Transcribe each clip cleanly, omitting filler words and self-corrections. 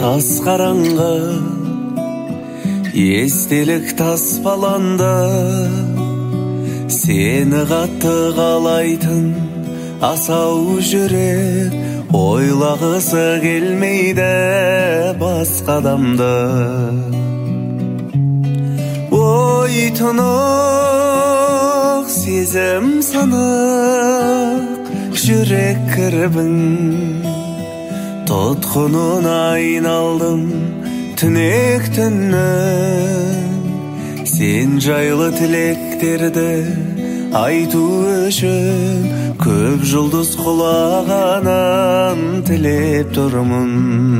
тас қараңғы, естелік таспаланды. Сені қатты қалайтын асау жүрек, ойлағысы келмейді басқа адамды. Ой, тұнық сезім сынық, жүрек кірбің, тұтқынын айналдым түнек түннің. Сен жайлы тілектерді айту үшін көп жұлдыз құлағанын тілеп тұрмын.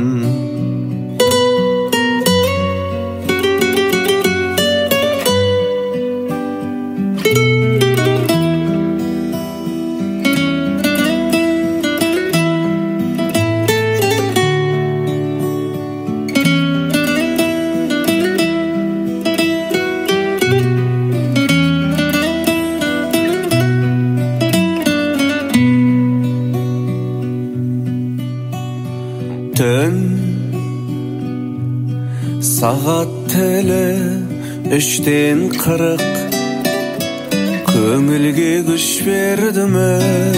Түн сағат тілі 3:40, көңілге күш берді ме?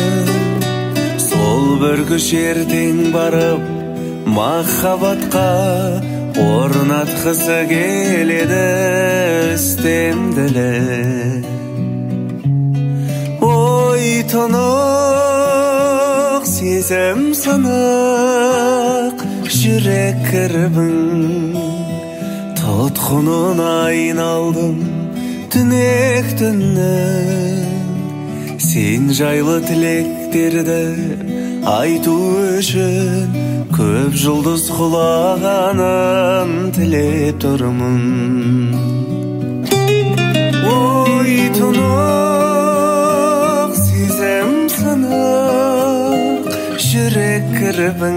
Сол бір күш ертең барып махаббатқа орнатқысы келеді үстемділік. Ой, тұнық сезім сынық, жүрек кірбің, тұтқынын айналдым түнек түннің. Сен жайлы тілектерді айту үшін көп жұлдыз құлағанын тілеп тұрмын. Ой, тұнық сезім сынық, жүрек кірбің,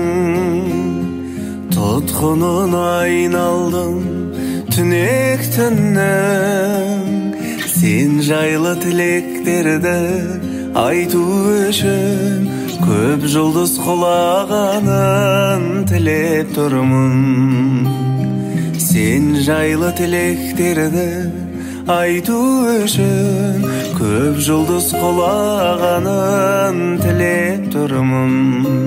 тұтқынын айналдым түнек түннің. Сен жайлы тілектерді айту үшін көп жұлдыз құлағанын тілеп тұрмын. Сен жайлы тілектерді айту үшін көп жұлдыз құлағанын тілеп тұрмын.